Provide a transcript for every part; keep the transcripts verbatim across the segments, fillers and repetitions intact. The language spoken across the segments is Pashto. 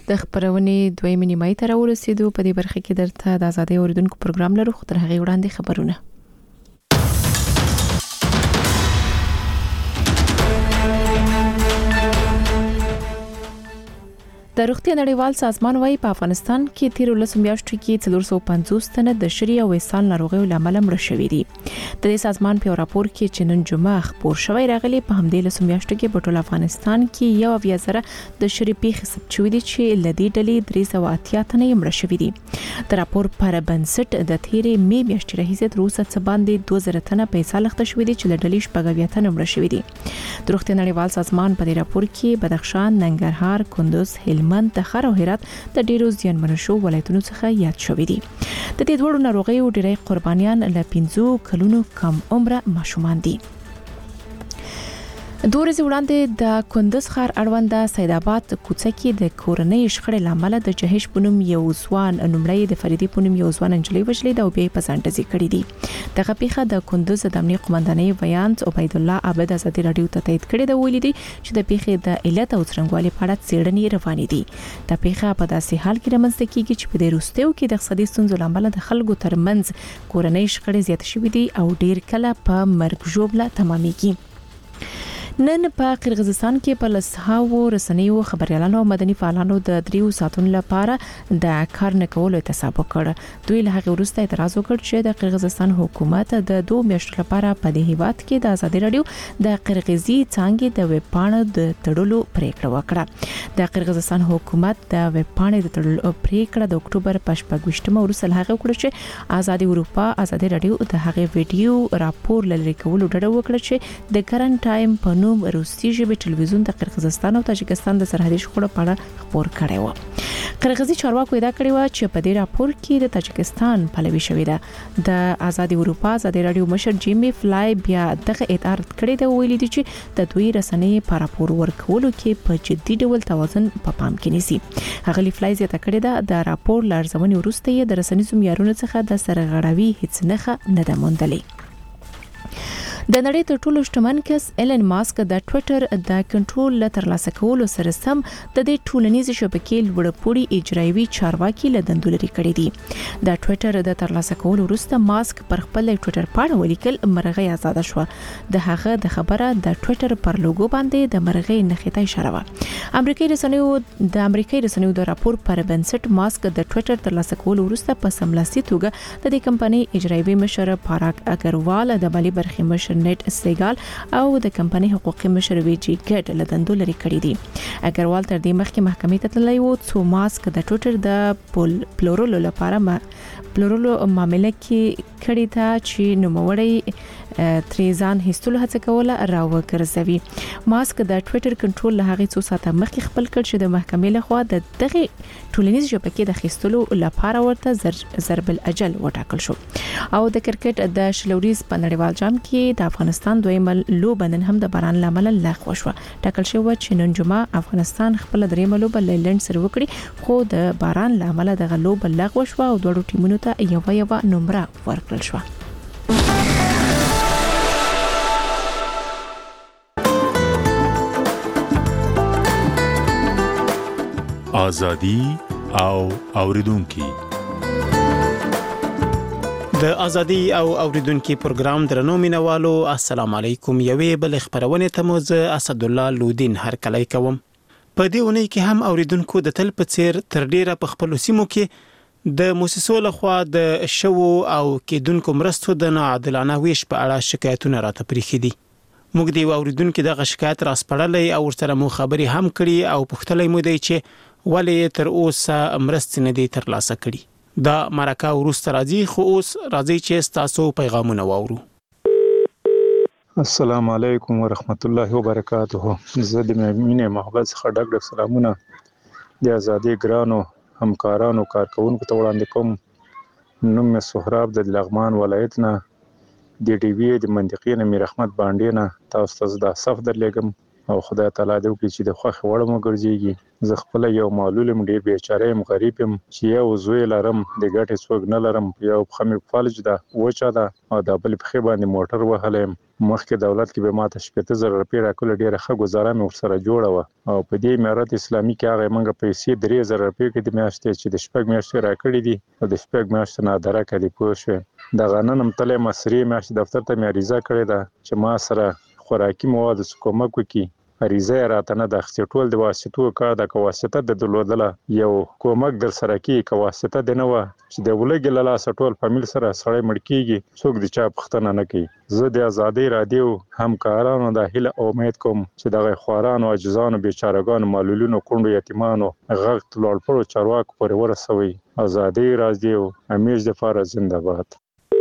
د خبرونې دویمې نیمایي ته راورسېدو. په دې برخه کې درته د ازادي اوریدونکو پروګرام لرو، خو تر هغه وړاندې خبرونه. د روغتیا نړیوال سازمان وايي په افغانستان کې تیر ولسم میاشتو کې څلور سوه پنځوس تنه د شری او اسهال ناروغیو لامل مړه شوي دي. د دې سازمان په راپور کې چې نن جمعه خبر شوی راغلی په همدې لسم میاشتو کې په ټول افغانستان کې یو اویا زره د شری پیښې ثبت شوې دي چې لدی ډلې درې سوه اتیا تنه مړه شوي دي. د راپور پر بنسټ د تیرې می میاشتې راهیسې تر اوسه څه باندې دوه زره تنه په اسهال اخته شوي دي چې د ډلې شپږ اویا تنه مړه شوي دي. د روغتیا نړیوال سازمان په دې راپور کې بدخشان، ننګرهار، کندوز، هلمند، تخار او هرات د ډیرو زیانمن شو ولایتونو څخه یاد شوي دي. د دې دوړو ناروغیو ډیری قربانیان له پنځو کلونو کم عمره ماشومان دي. دوه ورځې وړاندې د کندز ښار اړوند سید آباد کوڅه کې د کورنۍ شخړې لامل د جهش پونم یو ځوان نومړی د فریدي پونم یو ځوان انجلۍ وژلې د او بیا په ځانډزي کړې دي. دغه پیښه د کندز د امنیه قومندانۍ ویانت عبید الله عابد ازادي رادیو ته تایید کړې ده. ویلي دي چې د پیښې د علت او څرنګوالي په اړه څېړنې روانې دي. د پیښه په داسې حال کې رامنځته کیږي چې په دې وروستیو کې د اقتصادي ستونزو لامل د خلکو ترمنځ کورنۍ شخړې زیات شوې دي او ډیر کله په مرګ ژوبله تمامېږي. نن په قرغیزستان کې په لسهاو رسنیو خبريالانو او مدني فعالانو د دریو ساتون لپاره د کار نه کولو اعتصاب وکړ. دوی له هغه وروسته اعتراض وکړ چې د قرغیزستان حکومت د دوه میاشتو لپاره په دې هیواد کې د ازادي رادیو د قرغیزي څانګې د ویب پاڼې د تړلو پریکړه وکړه. د قرغیزستان حکومت د ویب پاڼې د تړلو پریکړه د اکتوبر په شپږمه وروسته له هغه وکړه چې ازادي اروپا ازادي رادیو د هغه ویډیو راپور لری کولو ډډه وکړه چې د کرنټ ټایم په نوم روسي ژبې ټلویزیون د قرغیزستان او تاجکستان د سرحدي شخړو په اړه خبر کړی و. قرغیزي چارواکو ادعا کړې و چې په دې راپور کې د تاجکستان پلوي شوې ده. د ازادي اروپا ازادي رادیو مشر جیمی فلای بیا دغه ادعا رد کړې ده. ویلي دي چې د دوی رسنۍ په راپور ورکولو کې په جدي ډول توازن په پام کې نیسي. هغه فلای زیاته کړې ده د راپور لارښوونې وروسته یې د رسنیزو معیارونو څخه د سرغړاوي هیڅ نښه نه ده موندلې. د نړۍ تر ټولو شتمن کس ایلن ماسک د ټوئیټر د کنټرول له ترلاسه کولو سره سم د دې ټولنیزې شبکې لوړپوړي اجرایوي چارواکي له دندو لرې کړي دي. د ټوئیټر د ترلاسه کولو وروسته ماسک پر خپل ټوئیټر پاڼه ولیکل مرغۍ آزاد شوه. د هغه د خبره د ټوئیټر پر لوګو باندې د مرغۍ نښې ته اشاره وه. امریکایي رسنیو د امریکایي رسنیو د راپور پر بنسټ ماسک د ټوئیټر ترلاسه کولو وروسته په سملاسي توګه د دې کمپنۍ اجرایوي مشر پاراک اګروال، د مالي برخې مشر نت سیګال او د کمپنۍ حقوقي مشر ویجی ګډ له دندو لرې کړي دي. اګروال تر دې مخکې محکمې ته تللی و څو ماسک د ټوئیټر د پلورلو لپاره ما پلورلو معاملې کې کړي ته چې نوموړی تریزان هیستلو هڅه کوله راوګرځوي. ماسک د ټوئیټر کنټرول له هغه څو ساعته مخکې خپل کړ چې د محکمې لخوا د دغه ټولنیز شبکې د خېستلو لپاره ورته ضرب الاجل وټاکل شو. او د کرکټ د شلوریز په نړیوال جام کې د افغانستان دویمه لوبه نن هم د باران لامل لغوه شوه. ټاکل شوی چې نن جمعه افغانستان خپل دریمه لوبه لایلند سره وکړي، خو د باران لامل دغه لوبه لغوه شوه او دوه ټیمونو ته یو یو نمره ورکړل شوه. ازادي او اوریدونکو د ازادي او اوریدونکو پروګرام درنو مینوالو، السلام علیکم. یوې بل خبرونه ته مو زه اسد الله لودین هر کله کوم. په دې ونې کې هم اوریدونکو د تل په څیر تر ډیره په خپل سیمو کې د موسسو لخوا د شو او کېدونکو مرستو د ناعادلانه ویش په اړه شکایتونه راته پریښي دي. موږ دی اوریدونکو دغه شکایت راسپړلې او ورسره مو خبري هم کړي او پوښتلې مو دی چې ولې تر اوسه مرستې نه دي ترلاسه کړي. دا مرکه ورسته راځي، خو اوس راځي چې تاسو پیغامونه واورو. السلام علیکم ورحمت الله وبرکاته. زه د مینې محبت څخه ډک ډک سلامونه د ازادي ګرانو همکارانو کارکونکو ته وړاندې کوم. نوم مې سهراب د لغمان ولایت نه د ډي وی د منطقې نه میر احمد باندې نه تاسو ته د صف درلګم او خدای تعالی دې وکړي چې د خوښ وړ مو ګرځيږي. زه خپل یو معلول يم، ډیر بیچاره يم، غریب يم چې یو زوی لرم د ګټې څوک نه لرم. یو پښه مې فلج ده وچه ده او د بل پښې باندې موټر وهلی یم. مخکې دولت کې به ماته شپېته زره روپۍ راکوله، ډېره ښه ګزاره مې ورسره جوړه وه او په دې امارت اسلامي کې هغه موږ پیسې درې زره روپۍ کې د میاشتې چې د شپږ میاشتې راکړي دي او د شپږ میاشتې نه درکه دي. پوه شوې؟ دغه نن هم تللی یم سرې میاشتې دفتر ته مې عریضه کړې ده چې ما سره خوراکي موادو څه کومک وکړي. عریضه یې راته نه ده اخیستې، ټول د واسطو کار ده. که واسطه د درلودله یو کومک در سره کېږي، که واسطه دې نه وه چې د ولږې له لاسه ټول فامیل سره سړی مړ کېږي، څوک د چا پوښتنه نه کوي. زه د ازادۍ راډیو همکارانو دا هیله او امید کوم چې دغه خوارانو، عاجزانو، بیچارهګانو، معلولینو، کونډو، یتیمانو غږ لوړپوړو چارواکو پورې ورسوئ. ازادۍ راډیو همیش دپاره زنده باد.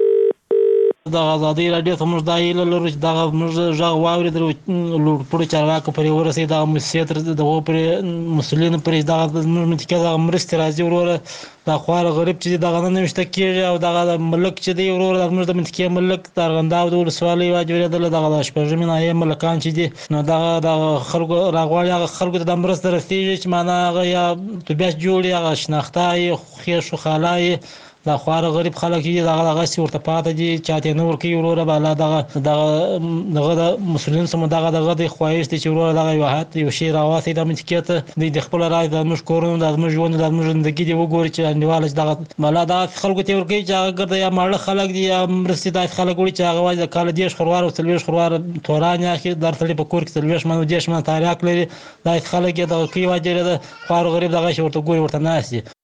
د ازادۍ راډیو ته موږ دا هیله لرو چې دغه موږ غږ واورېدل لوړپوړو چارواکو پورې ورسوي، دغه موسسې تر دغو پورې مسؤلینو پورې دغه زموږ منطقې دغه مرستې راځي. وروره دا خوار غریب چې دغه نه نوشته کېږي او دغه ملک چې دی وروره زموږ د منطقې ملک د ارغنداب د ولسوالۍ واجب اورېدله دغه د شپږمې ناحیې ملکان چې دي نو دغه دغه خلکو راغواړي هغه خلکو ته د مرسته رسېږي چې معنا هغه یا طبیعت جوړي، هغه شناخته یې خېش و خاله یې دا خوار غریب خلک دي دغه دغسې ورته پاتې دي، چاته نه ورکوي. وروره به الله دغه دغه دغه د مسؤلینو سمو دغه دغه د خواهش دی چې وروره دغه یو حد یو شی راواسي د منطقې ته دوی د خپل راز د زموږ کورونو د زموږ ژوند د زموږ زندګي دی وګوري چې انډیواله چې دغه ملا دغه خلکو ته ورکوي چې هغه ګرده یا ماړه خلک دي یا مرستې داسې خلک وړي چې هغه وایي د کاله دېرش خروار او څلوېښت خروار توران یې اخلي، در سړي په کور کې څلوېښت منه او دېرش منه تریاک لري. داسې خلک یې دغه کوي واجب ده خوار غریب دغسې ورته ګوري ورته ناست دي.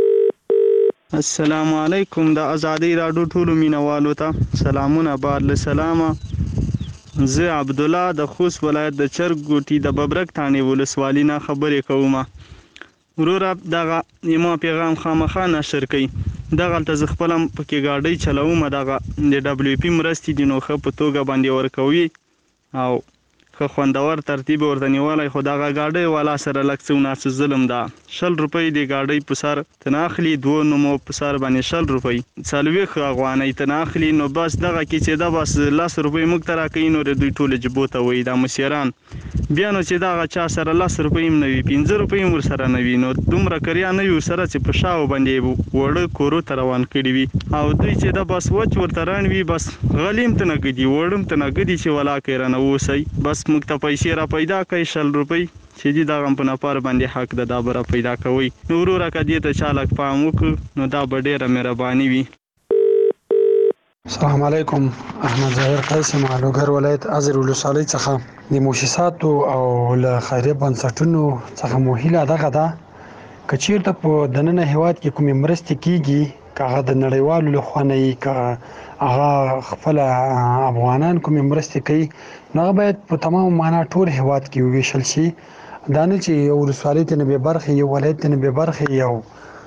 السلام علیکم. د ازادۍ راډیو ټولو مینوالو ته سلامونه. بعد له سلامه، زه عبدالله د خوست ولایت د چرګ ګوټي د ببرک تانې ولسوالي نه خبرې کوم. وروره دغه یما پیغام خامخا نشر کړئ. دغلته زه خپله پکې ګاډۍ چلوم، دغه د ډبلیو پي مرستې دي نو ښه په توګه باندې ورکوي او ښه خوندور ترتیب ورته نیولی. خو دغه ګاډۍ والا سره لږ څه وناڅه ظلم ده. شل روپۍ د ګاډۍ په سر تنه اخلي، دوه نومو په سر باندې شل روپۍ، څلوېښت افغانۍ تنه اخلي. نو بس دغه کې چې ده بس لس روپۍ موږ ته راکوي، نو د دوی ټولې جبو ته وایي دا مسیران. بیا نو چې دغه چا سره لس روپۍ هم نه وي، پنځه روپۍ هم ورسره نه وي، نو دومره کریا نه وي ورسره چې په شاو باندې وړه کورو ته روان کړي وي. او دوی چې ده بس وچ ورته رڼ وي، بس غلي هم ته نه ګدي، وړه هم ته نه ګدي چې ولاکې رانه اوسئ. بس موږ ته پیسې را پیدا کوي شل روپۍ چې دي دغه په نفر باندې حق ده، دا به را پیدا کوئ. نو وروره که دې ته چا لږ پام وکړو نو دا به ډېره مهرباني وي. السلام علیکم. احمد ظاهر قاسم، علوګر ولایت ازر ولسوالۍ څخه. د موسساتو او له خیریه بنسټونو څخه مو هیله دغه ده که چیرته په دننه هیواد کې کومې مرستې کیږي، که هغه د نړیوالو لخوا نه وي، که هغه خپل افغانان کومې مرستې کوي، نو هغه باید په تمام معنا ټول هیواد کې وویشل شي. دا نه چې یو ولسوالۍ ته نه بې برخې، یو ولایت ته نه بې برخې، یو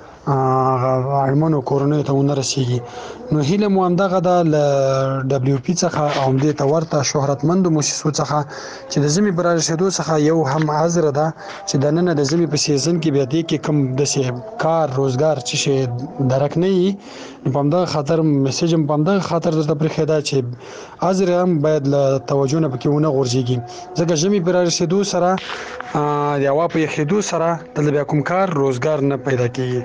هغه اړمنو کورنیو ته ونه رسیږي. نو هیله مو همدغه ده له ډبلیو پي څخه او همدې ته ورته شهرتمندو موسسو څخه چې د ژمي په رارسېدو څخه یو هم عذره ده چې دننه د ژمي په سیزن کې بیا دې کې کوم داسې کار روزګار څه شی درک نه وي. نو په همدغه خاطر میسیج هم په همدغه خاطر درته پرېښی ده چې عذره هم باید له توجه نه پکې ونه غورځېږي، ځکه ژمي په رارسېدو سره د هوا په یخېدو سره دلته بیا کوم کار روزګار نه پیدا کېږي.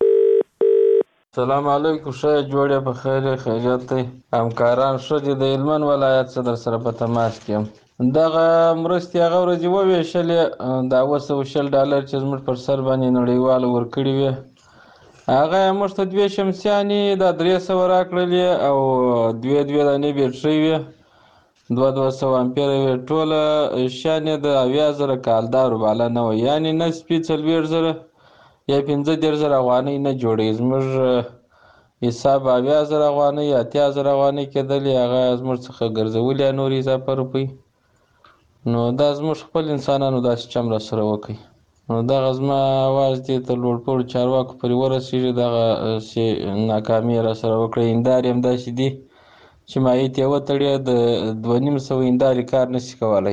السلام علیکم. ښه جوړ یې، په خیر یې، خیریت دی. همکاران ښه دي. د هلمند ولایت څه در سره په تماس کې یم. دغه مرستې هغه ورځې وویشلې، دا اوه سوه شل ډالر چې زموږ پر سر باندې نړیوالو ورکړي وې، هغه یې موږ ته دوې شمسیانې دا درې سوه راکړلې او دوې دوې دانې بیټرۍ وې، دوه دوه سوه امپیره وې. ټوله شیان یې د اویا زره کالدارو بالا نه وه، یعنې نصفي څلوېښت زره یا پنځه دېرش زره افغانۍ نه جوړوي. زموږ حساب اویا زره افغانۍ یا اتیا زره افغانۍ کېدلې، هغه زموږ څخه ګرځولي نور اضافه روپۍ. نو دا زموږ خپل انسانانو داسې چم را سره وکړي. نو دغه زما اواز دې ته لوړپوړو چارواکو پورې ورسېږي، دغسې ناکامي یې را سره وکړئ. هندارې هم داسې دي چې مایع ته یې وتړې، د دوه نیم سوه هندارې کار نشي کولی.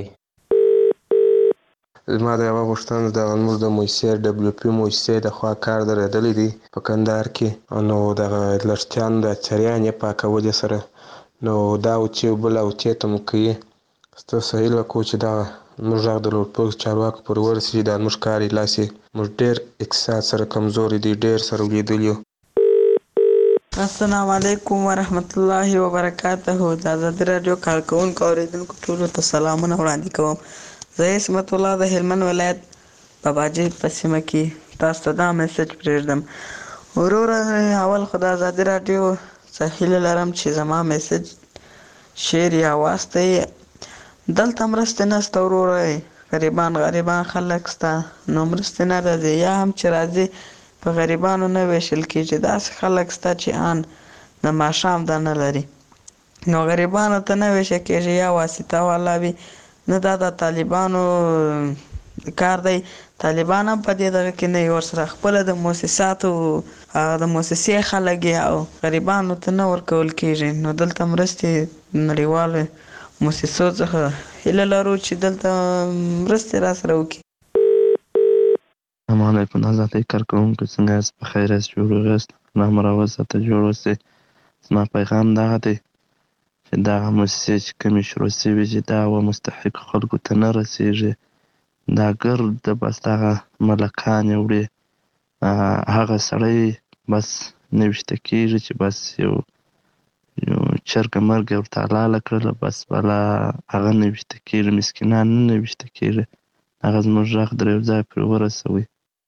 زما د یوه غوښتنه دغه زموږ د موسسې ډبلیو پي موسسې د خوا کار درېدلی دی په کندهار کې، نو دغه لښتیانو د څریانې پاکولې سره نو دا اوچې بله اوچې ته مو کوي. ستاسو هیله کوو چې دغه موږ غږ د لوړپوړو چارواکو پورې ورسېږي دا زموږ کار یې لاس یې موږ ډېر اقتصاد سره کمزوري دي ډېر سره ولیدلي یو. السلام علیکم ورحمت الله وبرکاته. د ازادي راډیو کارکوونکو اورېدونکو ټولو ته سلامونه وړاندې کوم. زه عصمت الله د هلمند ولایت په باجې په سیمه کې تاسو ته دا میسج پرېږدم. وروره اول خو د ازادي راډیو څخه هیله لرم چې زما میسج شیر یا واستئ. دلته مرستې نشته وروره، غریبان غریبان خلک شته نو مرستې نه راځي، یا هم چې راځي په غریبانو نه ویشل کېږي. داسې خلک شته چې ان د ماښام دا نه لري نو غریبانو ته نه ویشه کېږي، یا واسطه والا وي. نه دا د طالبانو کار دی، طالبان هم په دې دغه کې نه وي، ورسره خپله د مؤسساتو د مؤسسې خلک او غریبانو ته نه ورکول کېږي. نو دلته مرستې نړیوالو مؤسسو څخه هیله لرو چې دلته مرستې را سره وکړي. السلام علیکم ازادي کارکوونکو، څنګه یاست؟ په خیر یاست؟ جوړ یاست؟ الله راوسته جوړ اوسئ. زما پیغام دغه دی چې دغه موسسې چې کومې شروع شوي چې دغه مستحقو خلکو ته نه رسېږي، دا ګرد بس دغه ملکانې وړي. هغه سړی بس نوشته کېږي چې بس یو یو چرګه مرګه ورته حلاله کړله، بس بله هغه نوشته کېږي، مسکینان نه نوشته کېږي. هغه زموږ غږ در یو ځای پرې ورسوئ.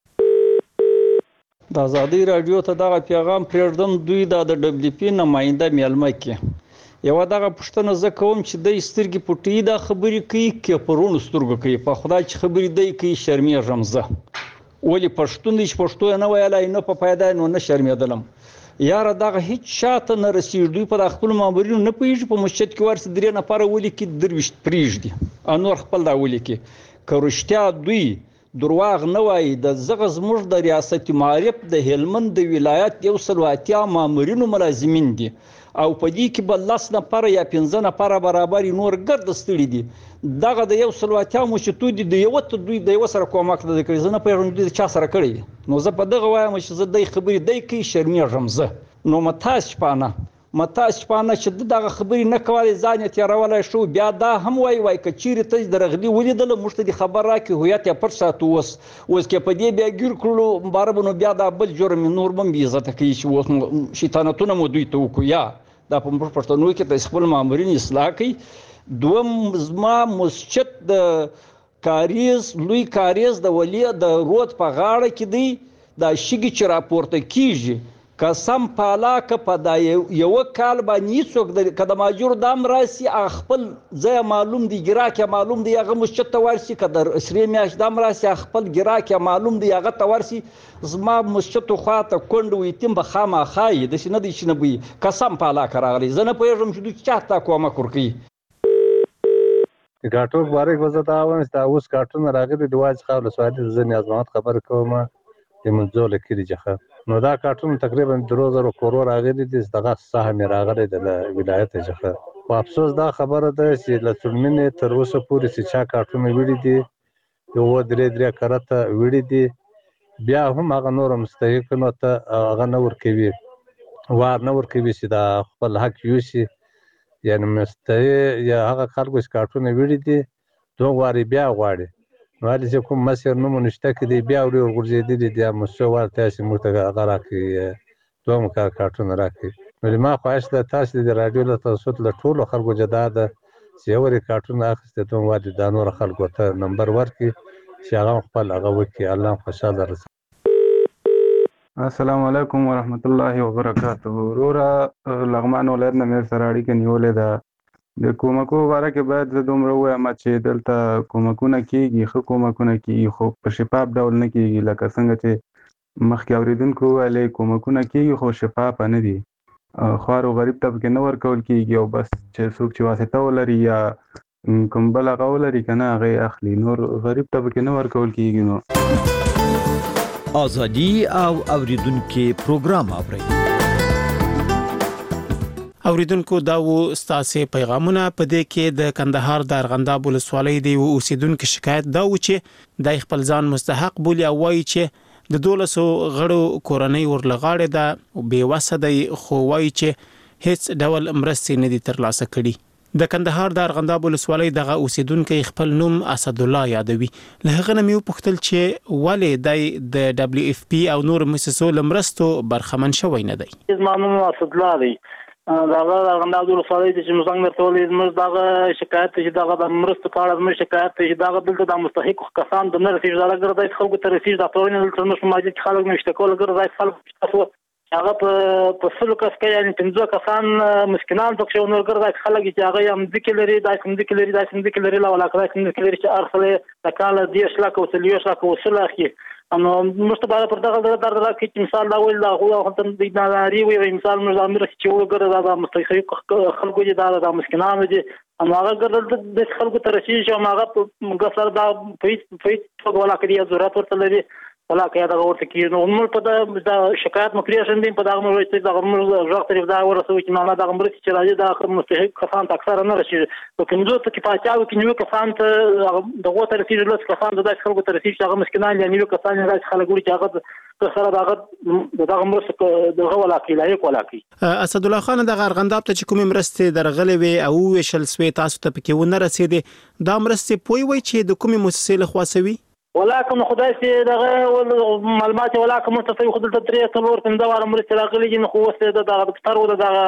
د ازادي راډیو ته دغه پیغام پرېږدم. دوی دا د ډبلیو پي نماینده میلمه کې یوه دغه پوښتنه زه کوم چې دی سترګې پټوي دا خبرې کوي که په روڼو سترګو کوي؟ په خدای چې خبرې دی کوي شرمېږم زه. ولې پښتون دی چې پښتو یې نه ویلی نه په پیدا نو نه شرمېدلم. یاره دغه هېڅ شاته نه رسېږي. دوی په د خپلو مامورینو نه پوهېږي په مسجد کې ورسې درې نفره ولیکي درویشت پرېږدي او نور خپل دا ولیکي. که رښتیا دوی درواغ نه وایي د زغه زموږ د ریاست معارف د هلمند د ولایت یو سل اتیا مامورینو ملازمین دي او په دې کې به لس نفره یا پنځه نفره برابر نور ګرد ستړي دي. دغه د یو سل اتیا مشتو دي د یو ته دوی د یو سره کومک نه کوي. زه نه پوهېږم دوی د چا سره کړی دي. نو زه په دغه وایم چې زه دی خبرې دی کوي شرمېږم زه. نو متاس شپانه متاس شپانه چې دغه خبرې نه کولی ځان یې تېرولی شو. بیا دا هم وایي وایي که چیرې ته د رغلي ولیدله موږ ته دې خبر راکړي هویت یې پټ ساتو. اوس اوس که په دې بیا ګیر کړلو باره به نو بیا دا بل جرم نور به هم بې عزته کوي چې اوس شیطانتونه مو دوی ته وکړو. یا دا په موږ پښتنو کې د خپل مامورین اصلاح کوي. دوم زما مسجد د کاریز لوی کاریز د ولي د رود په غاړه کې دی. دا شګې چې راپورته کېږي قسم پالا که په دا یو کال باندې هېڅوک که د ماجور دام راسي خپل ځای معلوم دی ګراک یې معلوم دی هغه مسجد ته ورسي. که د سرې میاشت دام راسي خپل ګراک یې معلوم دی هغه ته ورسي. زما مسجد خواته کونډ و یتیم به خامخا یي داسې نه دی چې نه به قسم پالا که راغلی. زه نه پوهېږم چې دوی چا ته کومک ورکوي. ګاټو مبارک به زه دا وایم چې دا اوس ګاټونه راغلي د واج څخه ولسوالي زه نیاز محمد خبرې کوم د منځو له کلي څخه. نو دا کارټون تقریبا درو زرو کورو راغلي دي. دغه سهم یې راغلی د ولایت څخه. خو افسوس دا خبره ده چې له څلمنې تر اوسه پورې چې چا کارټونه وړي دي یو درې درې کرته وړي دي بیا هم هغه نور مستحقینو ته هغه نه ورکوي وار نه ورکوي چې دا خپل حق یوسي. یعنې مستحق یا هغه خلکو چې کارټونه وړي دي دوه وارې بیا غواړي. نو هلې چې کوم مسیر نوم نشته کې دی بیا ورې ورغورځېدلي دي مسو ورته چې موږ ته هغه راکړي دوهم کار کارټونه راکړي. نو زما خواهش ده تاسو د راډیو له توسط له ټولو خلکو جدا ده چې یو وارې کارټونه اخیستی دوهم وارې دا نورو خلکو ته نمبر ورکړي چې هغه خپل هغه وکړي. الله هم خوشحاله رسوي. السلام علیکم ورحمت الله وبرکاته. وروره لغمان ولایت نه مې سره اړیکه نیولې ده. د کومکو باره کې باید زه دومره ووایم چې دلته کومکونه کېږي ښه کومکونه کېږي خو په شفاف ډول نه کېږي. لکه څنګه چې مخکې اورېدونکو وویلې کومکونه کېږي خو شفافه نه دي. خوار او غریب ته پکې نه ورکول کېږي او بس چې څوک چې واسطه ولري یا کوم بل هغه ولري که نه هغه یې اخلي. نور غریب ته پکې نه ورکول کېږي. نو ازادي او اوریدونکو پروګرام اورئ. اوریدونکو دا و ستاسو پیغامونه. په دې کې د کندهار د ارغنداب ولسوالۍ دی او اوسیدونکو شکایت دا و چې د خپل ځان مستحق بولی او وایي چې د دولسو غړو کورنۍ ورلغاړي دا بې وسه دی خو وایي چې هیڅ ډول مرستې نه دي ترلاسه کړي. د کندهار د ارغنداب ولسوالۍ دغه اوسیدونکو خپل نوم اسد الله یادوي. له هغه نه مې وپوښتل چې ولې د دبليو اف پی او نور مؤسسو لمرستو برخمن شوی نه دی. زما نوم اسد الله دی. دغه ارغنداب ولسوالۍ چې موږ څنګه ټول موږ دغه شکایت چې دغه د مرستو په اړه موږ شکایت چې دغه دلته د مستحق کسان د نرسي ځای ګرځي خلکو ته رسیږي د پرونی دلته نو ماجد خلک نشته کول ګرځي خلک هغه په سلو کس کې یعنی پنځه کسان مسکینان پکې نور ګرځي خلک چې هغه هم ذکر لري د کوم ذکر لري د کوم ذکر لري لا ولا کوم ذکر لري چې ارسله د کال دیش لا کو سلیوش لا کو وصله اخی انو مستباله پر دغه در در کې مثال دا ویل دا هو هم د ناري وي مثال موږ امر چې وګره دا مستحق خلکو چې دا مسکینان دي اما هغه ګرځل د خلکو ته رسیږي او هغه غفر دا په په ولا کې ضرورت ورته لري ولا کې دا ورته کې نو موږ په دا شکایت مکریشن دي په دا موږ چې دا موږ ځخ طرف دا ورسوي چې نه دا غمر چې راځي دا مستحق کسان اکثر نه رسیږي په کومو ته کې پاتاو کې نو کسان ته دغه ته رسیږي لږ کسان د خلکو ته رسیږي هغه مسکینان یا نیو کسان راځي خلک ورته هغه سره دغه دغه مرسته دغه ولا کې لایق ولا کې. اسد الله خان دغه ارغنداب ته چې کوم مرسته درغلې وي او وشل سوي تاسو ته پکې ونه رسیدي دا مرسته پوي وي چې د کومې مؤسسې له خوا سوي ولکه خدای سي دغه معلومات ولکه مستفي خدای ته درې څلور پنځه واره مرسته راغلي نو خو وسته دغه دفتر و دغه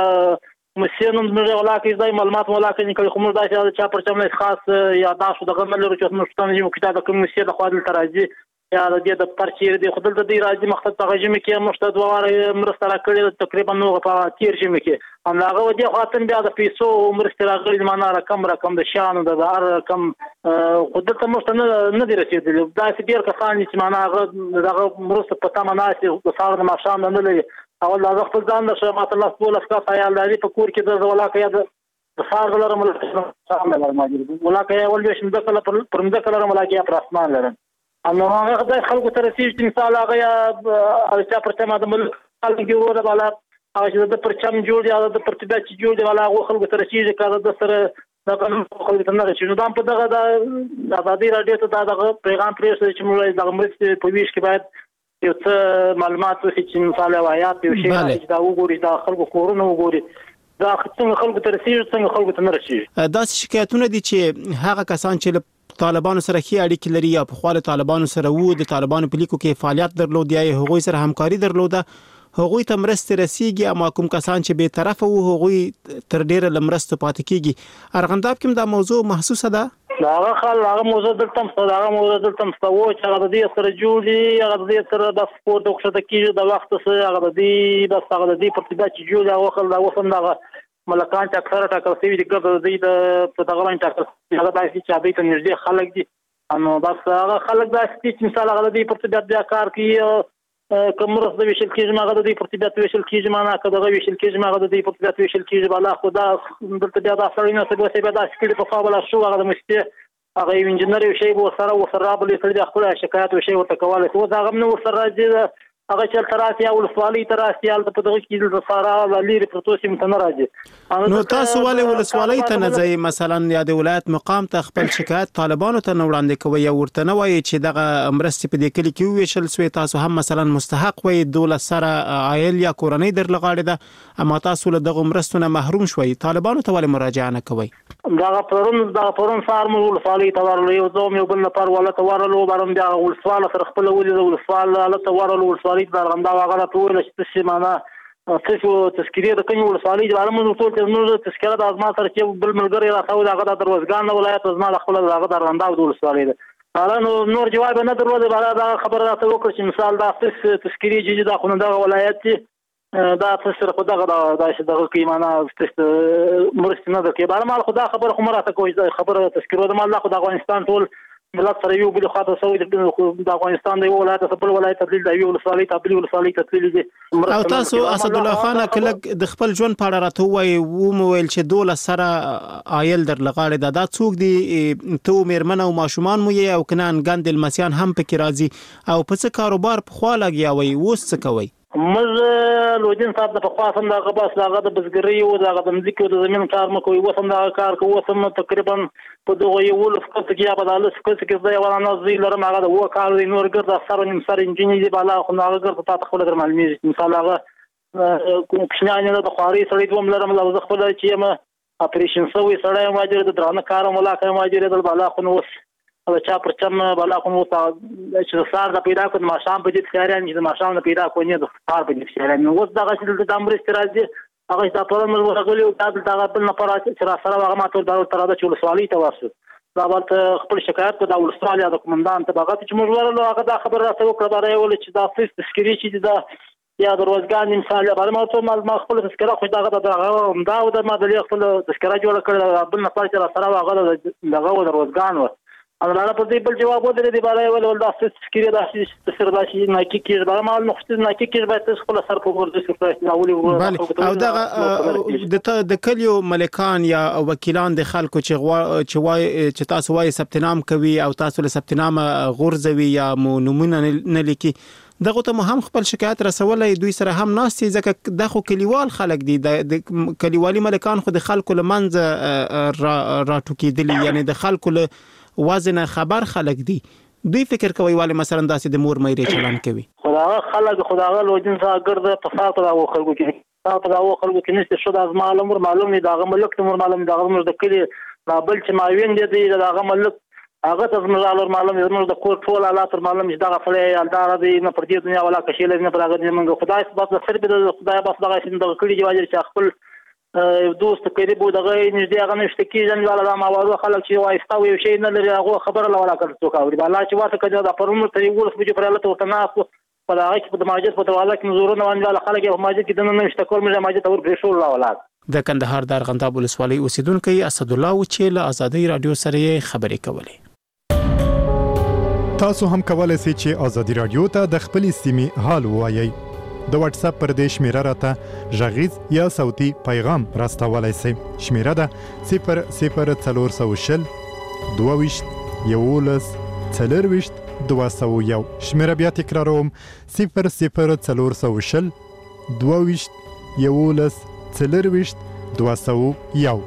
مسینم دغه ولکه ځای معلومات ولکه نه کوي خو موږ داسې چا پرچم خاص یا داسو دغه ملر چې موږ ستنه یو کتاب کوم مسیه د خپل ترازی یا د دې د پرچیر دی خدای ته دی راځي مخته تغجم کې مشته دوه واره مرسته راکړي تقریبا نو په تیر جیم کې هم هغه ودی خاطر بیا د پیسو مرسته راغلي معنا رقم رقم د شان د هر رقم خدای ته مشته نه دی رسیدلی دا چې ډیر کسان چې معنا هغه دغه مرسته په تمه ناسي د ساغ ما شان نه لري اول دا خپل ځان د شمات الله سبحانه وتعالى خیال لري په کور کې د ولاکه یا د ساغ لرم شامل موجود ولاکه اول به شم د کله پر مده کله ولاکه پر اسمان لرم انو هغه د خلکو ته رسیږي مثال هغه یا چې پرته د ملک خلک جوړه بالا هغه چې د پرچم جوړ یا د پرتبات جوړ دی بالا هغه خلکو ته رسیږي کله د سره د قانون خلکو ته نه رسیږي نو دا په دغه د آزادي رادیو ته دغه پیغام پرېږدي چې موږ د مرستې په ویش کې باید یو څه معلومات وکړي چې مثال وايات یو شی چې دا وګوري د خلکو کورونه وګوري دا څنګه خلکو ته رسیږي څنګه خلکو ته نه رسیږي دا شکایتونه دي چې هغه کسان چې طالبانو سره خي اړیکې لري یا په خواله طالبانو سره وو د طالبانو په لیکو کې فعالیت درلود یا هغوی سره همکاري درلوده هغوی ته مرسته رسیږي اما کوم کسان چې به طرف وو هغوی تر ډیره لمرسته پاتې کیږي ارغنداب کې دا موضوع محسوسه ده هغه خل هغه موضوع دلته مستو هغه موضوع دلته مستو چې هغه د دې سره جوړي هغه د دې سره د سپورت او خصوصا کې د وخت سره هغه د دې د هغه د دې په تبع چې جوړي هغه خل دا وسم دا ملکان چې اکثره ټاکل شوی دي د دې په دغه باندې ټاکل هغه داسې چې ابي ته نږدې خلک دي انو بس هغه خلک داسې چې مثال هغه د دې په تبع بیا کار کوي کوم رس د ویشل کېږي هغه د دې په تبع ویشل کېږي معنا کده ویشل کېږي هغه د دې په تبع ویشل کېږي بالا خدا دلته بیا د اثر نه څه به بیا د سکري په خوا بلا شو هغه د مشته هغه انجنیر یو شی به سره و سره بلې سره د خپل شکایت او شی ورته کوله خو دا غو نو سره راځي هغه چې تراسي او ولسوالۍ تراسي ال په دغه کې د سارا لری پروتوسي متن راځي نو تاسو ولې ولسوالۍ ته نه ځي مثلا یا د ولایت مقام ته خپل شکایت طالبانو ته نه وړاندې کوي یا ورته نه وایي چې دغه مرستې په دې کلی کې ویشل سوی تاسو هم مثلا مستحق وي دولت سره عائل یا کورنۍ در لغاړي ده اما تاسو له دغه مرستونه محروم شوي طالبانو ته ولې مراجعه نه کوي دغه پرون دغه پرون فارم ولسوالۍ ته ورلو یو ځوم یو بل نفر ولا ته ورلو بارم بیا ولسوال سره خپل ولې ولسوال له ته ورلو ولسوالۍ د ارغنداب هغه ټول چې معنا تاسو تذکیره د کوم ولسوالۍ د عالمو ټول ته تذکیره د ازما سره چې بل ملګری راځو دغه د دروازګان ولایت ازما خپل دغه د ارغنداب د ولسوالۍ ده نو نور جواب نه درلود دا خبر راته وکړ چې مثال دا تذکیره چې د خونه د ولایت دا تاسو خو دغه د دغه کې معنا مرسته نه ده کې بار مال خدا خبر خو مراته کوي خبر تذکیره د مال خو د افغانستان ټول ملت سره یو بل خاطر سوي د افغانستان د ولایت خپل ولایت تبلیغ دی یو ولسوالۍ تبلیغ ولسوالۍ تبلیغ دي او تاسو اسد الله خان کله د خپل ژوند په اړه راته وایي و مویل چې دوله سره عائل در لغاړي دا د څوک دي ته میرمن او ماشومان مو یې او کنان ګاندل مسیان هم پکې راځي او په څه کاروبار په خوا لګیاوي وس څه کوي مز لودین صاحب د په خاصم د غباس لاغه د بزګری او د غدمځکو د زمين کار مکوې وسم د کار کو وسم تقریبا په دغه یو لفظ کې په داله څه کې ځای ولا نه زی لرم هغه د و کار نور ګرځا سره نیم سره انجینری دی بالا خو هغه ګرځا په خپل در معلومي مثال هغه کوم کښنانه د خواري سړی دوم لرم لوځ خپل چې ما اپریشن سوی سړی ماجر د درانه کار ملاقات ماجر د بالا خو نو او چا پرچم بالا خو نو چې سار د پیدا کړ ما شام په دې ښکاران چې ما شام د پیدا کو نه د سار په دې ښکاران نو اوس دغه چې د امر استراجي هغه د پرم ورغلی او د دغه بل نه پرات چې را سره هغه ماته د تر دا چې ولسوالۍ ته واسو دا ورته خپل شکایت کو د ولسوالۍ د کمانډان ته هغه چې موږ ورلو هغه دا خبر راته وکړه دا یو چې دا فیس تشکیری چې دا یا د روزګان انسان لپاره ما ته ما خپل تذکره خو دا دغه دا د ما د خپل تذکره جوړ کړل بل نه پاتې را سره هغه دغه د روزګان و انا په دې بل جواب ودرې دی بالای ول دا تذکره دا چې سر دا شي نه کې کې دا ما نو خصوص نه کې کې به خپل سر په ورته شو اولي او دا د د کلیو ملکان یا وکیلان د خلکو چې چې وای چې تاسو وای ثبتنام کوي او تاسو له ثبتنام غورځوي یا نمونه نه لیکي دغه ته هم خپل شکایت رسولای دوی سره هم ناستي ځکه د خو کلیوال خلک دي د کلیوالي ملکان خو د خلکو لمنځ راټوکیدلی یعنی د خلکو له وازنه خبر خلک دي دوی فکر کوي والی مثلا داسې د مور مېری چلان کوي خدای خلک خدای له جنس اگر د فساد او خلکو کې تاسو دا خلکو کې نشته شو د معلوم معلوم نه دغه ملک ته معلوم دغه د کلی بل چې ماوین دي دغه ملک هغه ته زموږ معلوم زموږ د کور ټول حالات معلوم چې دغه فلې الدار دي نه پر دې دنیا ولا کشیل نه پر هغه موږ خدای بس د سر به خدای بس دغه چې دغه کلی جواز چې خپل دوست قریب دغه نږدې هغه نشته کېږي ولا دا ماوازه خلک چې وایستا وي شي نه لري هغه خبره ولا کړ څوک او الله چې واته کړه دا پرمر ته ورس بجې پر الله ته تناسب په هغه کې د ماجد په تواله کې نزورونه باندې خلک په ماجد کې د نن نشته کول مې ماجد اور برښول الله اولاد د کندهار د ارغنداب ولسوالۍ اوسیدونکو اسد الله و چې له ازادي رادیو سره خبرې کولې تاسو هم کولای شئ چې ازادي رادیو ته د خپل سیمې حال وایي د واتس اپ پر دې شمیره راته ژغیز یا صوتي پیغام راستولای شئ شمیره ده صفر صفر څلور سوه شل دوه ویشت یولس څلور ویشت دوه سوه یو شمیره بیا تکراروم صفر صفر څلور سوه شل دوه ویشت یولس څلور ویشت دوه سوه یو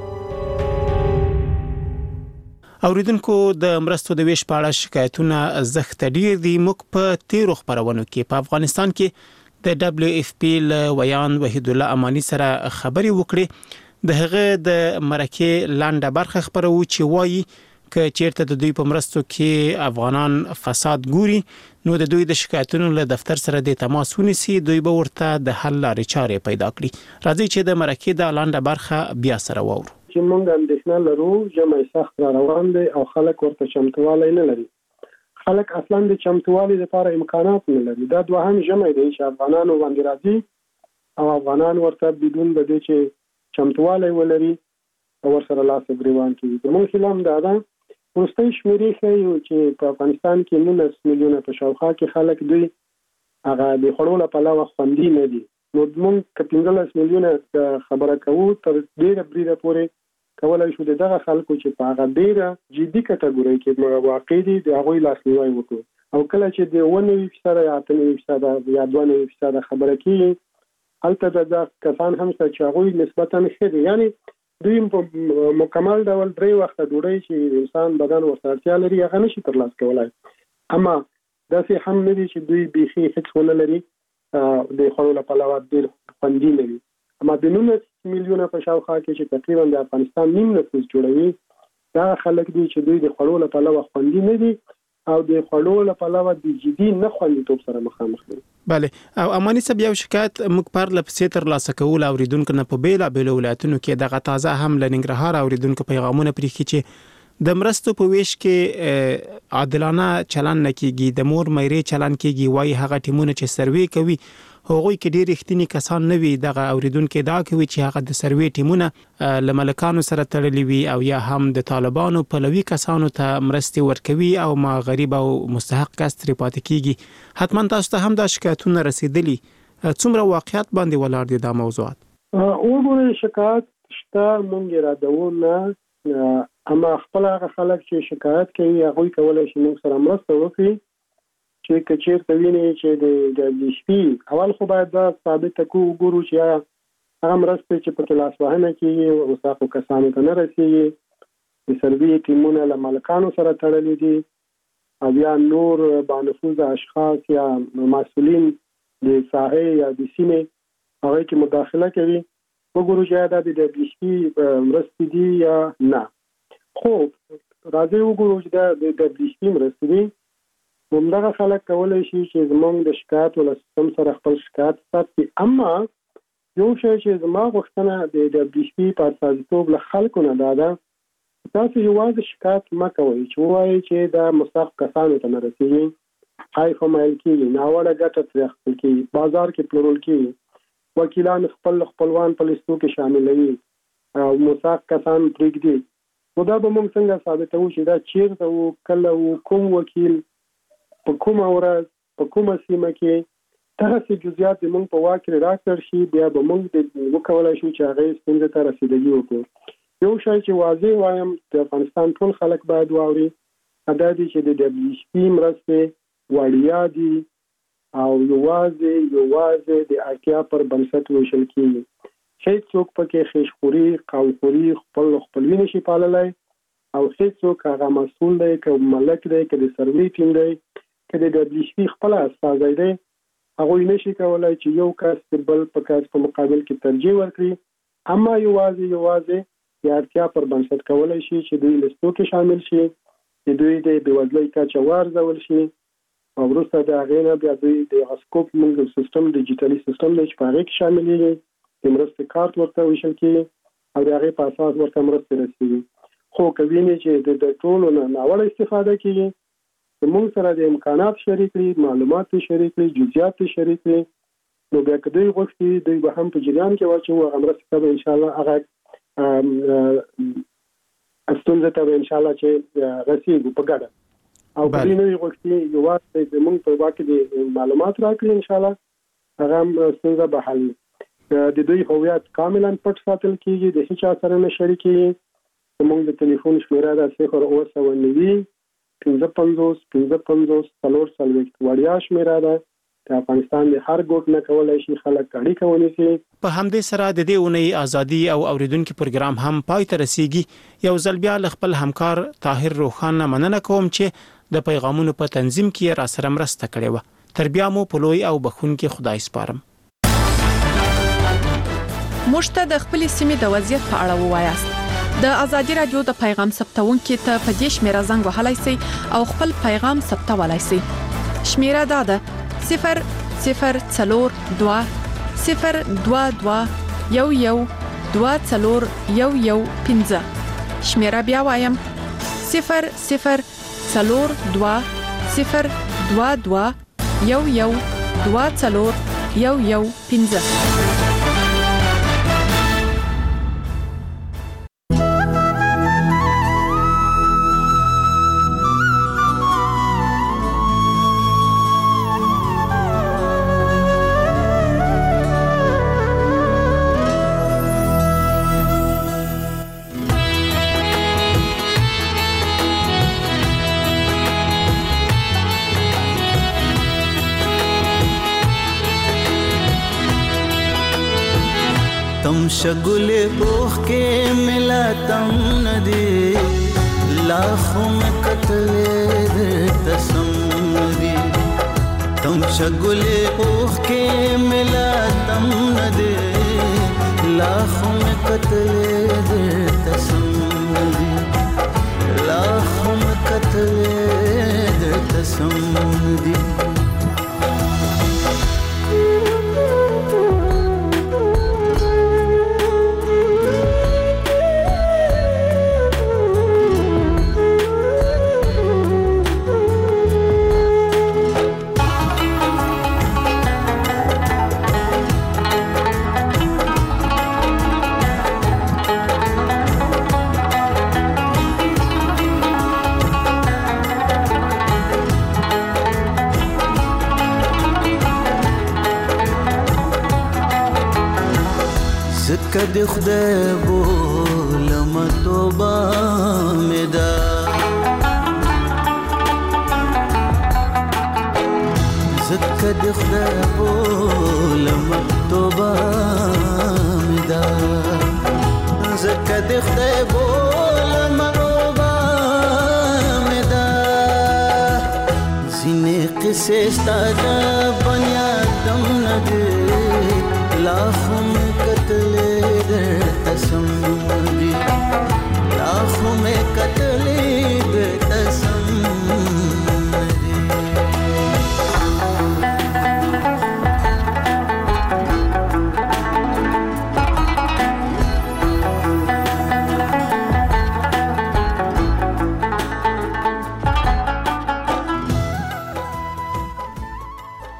اوریدونکو د مرستو د ویش په اړه شکایتونه زخت ډیر دي موږ په تیرو خبرونو کې په افغانستان کې د دبليو اف پی ل ویان وحید الله امانی سره خبري وکړي د هغه د مرکه لاندې برخه خبرو چې وایي ک چیرته د دوی په مرستو کې افغانان فساد ګوري نو د دوی د شکایتونو له دفتر سره د تماس ونیسي دوی به ورته د حل لارې چارې پیدا کړي راځي چې د مرکه د لاندې برخه بیا سره وورو چې موږ اندېښنه لرو جمع سخت را روان دي او خلک ورته چمتووالی نه لري خلک اصلا د چمتووالي لپاره امکانات نه لري دا دوهم جمع دی چې افغانانو باندې راځي او افغانان ورته بدون د دې چې چمتووالی ولري او ورسره لاس ګریوان کوي زموږ خلام دا ده وروستۍ شمېرې ښیي چې په افغانستان کې نولس میلیونه په شاوخوا کې خلک دوی هغه د خوړو له پلوه خوندي نه دي نو موږ که پنځلس میلیونه خبره کوو تر ډېره بریده پورې کولای شو دغه خلکو چې په هغه ډیره جدي کټګوري کې واقع دي د هغوی لاسنیوی وکړو او کله چې د ونه فیصد یا اته فیصد یا دوه فیصد خبره کوي هلته د کسان هم چې هغوی نسبتا ښه دي یعنی دوی په مکمل ډول درې وخته ډوډۍ چې انسان بدن ورته اړتیا لري هغه نشي ترلاسه کولای اما داسې هم نه دي چې دوی بیخي هیڅ ونه لري د خوړو له پلوه ډېر خوندي نه وي اما د نولس میلیونه په شاوخوا کې چې تقریبا د افغانستان نیم نفوس جوړوي دا خلک دي چې دوی د خوړو له پلوه خوندي نه دي او د خوړو له پلوه د جدي نه خوندیتوب سره مخامخ دي بله او امانی صاحب یو شکایت موږ پر لپسې تر لاسه کول اوریدونکو نه په بیلا بیل ولایتونو کې دغه تازه هم لنګرهار اوریدونکو پیغامونه پرې چې د مرستو په ویش کې عادلانه چلن نه کیږي د مور مېری چلن کیږي وای هغه ټیمونه چې سروې کوي هغوی کې ډېر اختینی کسان نه وي دغه اوریدونکو دا کوي چې هغه د سروې ټیمونه لملکانو سره تړلي وي او یا هم د طالبانو په لوي کسانو ته مرستي ورکوي او ما غریب او مستحق کس ترې پاتې کیږي حتما تاسو ته هم دا شکایتونه رسیدلي څومره واقعیت باندې ولاړ دي دا موضوعات اوګوري شکایت شته مونږ را دوونه اما خپل هغه خلک چې شکایت کوي هغه کولای شي موږ سره مرسته وکړي چې کچیر ته ویني چې د دبليو اف پی اول خو باید دا ثابت کو ګورو چې هغه مرسته چې په کلاس وهنه کې او تاسو کسانو ته نه رسیږي د سروي ټیمونه له مالکانو سره تړلي دي او یا نور بانفوذ اشخاص یا مسؤلین د ساحې یا د سیمې هغه کې مداخله کوي وګورو چې دا د دبليو سي مرستې دي یا نه. خو راځي وګورو چې دا د دبليو سي مرستې دي، همدغه خلک کولی شي چې زموږ د شکایت له سیستم سره خپل شکایت ساتي. اما یو شی چې زما غوښتنه د دبليو سي په استازیتوب له خلکو نه دا ده، تاسو یوازې شکایت مه کوئ چې ووایئ چې دا مستحق کسانو ته نه رسېږي، های فمایل کېږي، ناوړه ګټه ترې اخیستل کېږي، بازار کې پلورل کېږي، وکیلان خپل خپلوان په لیستو کې شاملوي او مستحق کسان پرېږدي. نو دا به موږ څنګه ثابتوو چې دا چېرته و، کله و، کوم وکیل، په کومه ورځ، په کومه سیمه کې، دغسې جزئیات د موږ په واک کې راکړل شي، بیا به موږ وکولی شو چې هغې ستونزې ته رسیدګي وکړو. یو شی چې واضح وایم د افغانستان ټول خلک باید واوري، دا دی چې د دبليو سي مرستې وړیا دي او یوازې یوازې د اړتیا پر بنسټ ویشل کېږي. هېڅ څوک پکې خیشخوري، قومخوري خپل خپلوي نشي پاللی او هېڅ څوک هغه مسؤل دی، که ملک دی، که د سروې ټیم دی، که د دبليو سي خپله استازی دی، هغوی نشي کولی چې یو کس د بل په کس په مقابل کې ترجیح ورکړي. اما یوازې یوازې د اړتیا پر بنسټ کولی شي چې دوی لیستو کې شامل شي، چې دوی د بېوزلۍ کچه وارزول شي او وروسته د هغې نه بیا دوی د هغه سکوپ موږ سیستم ډیجیټلي سیستم دی چې په هغې کې شاملېږي، د مرستې کارت ورته ویشل کېږي او د هغې په اساس ورته مرستې رسېږي. خو که ویني چې د ټولو نه ناوړه استفاده کېږي، موږ سره د امکانات شریک کړي، معلومات شریک کړي، جزئیات شریک کړي، نو بیا که دوی غوښتي دوی به هم په جریان کې واچوو، هغه مرستې ته به انشاءالله هغه ستونزه ته به انشاءالله چې رسېږو په ګډه. او که دوی نه وي غوښتي یوازې زموږ په واک کې د معلومات راکړي، انشاءالله هغه هم ستونزه به حل وي. د دوی هویت کاملا پټ ساتل کېږي، د هېچا سره نه شریکېږي. زموږ د تلیفون شمېره ده صفر اوه سوه نوي پنځه پنځوس پنځه پنځوس څلور څلوېښت وړیا شمېره ده. د افغانستان د هر ګوټ نه کولی شي خلک اړیکه ونیسي. په همدې سره د دې اونۍ ازادي او اوریدونکو پروګرام هم پای ته رسیږي. یو ځل بیا له خپل همکار طاهر روخان نه مننه کوم چې د پیغامونو په تنظیم کې را سره مرسته کړې وه. تر بیا مو په لوی او بخښونکي خدای سپارم. موږ ته د خپلې سیمې د وضعیت په اړه ووایاست. د ازادي رادیو د پیغام ثبتونکو ته په دې شمیره زنګ وهلای شئ او خپل پیغام ثبتولای شئ. شمیره دا ده صفر صفر څلور دوه صفر دوه دوه یو یو دوه څلور یو یو پنځه. شمیره بیا وایم صفر صفر څلور دوه صفر دوه دوه یو یو دوه څلور یو یو پنځه. शगुले ओख के मिला तम नदी लाखों में कतले तसम नदी तुम शगुले ओख के मिला तम नदी लाखों में कतले तसम नदी लाखों में कतले तसम नदी. کد خدای بولم توبه مدا زد کد خدای بولم توبه مدا زد کد خدای بولم توبه مدا زینه قصه ستاد بنیادم ندی لا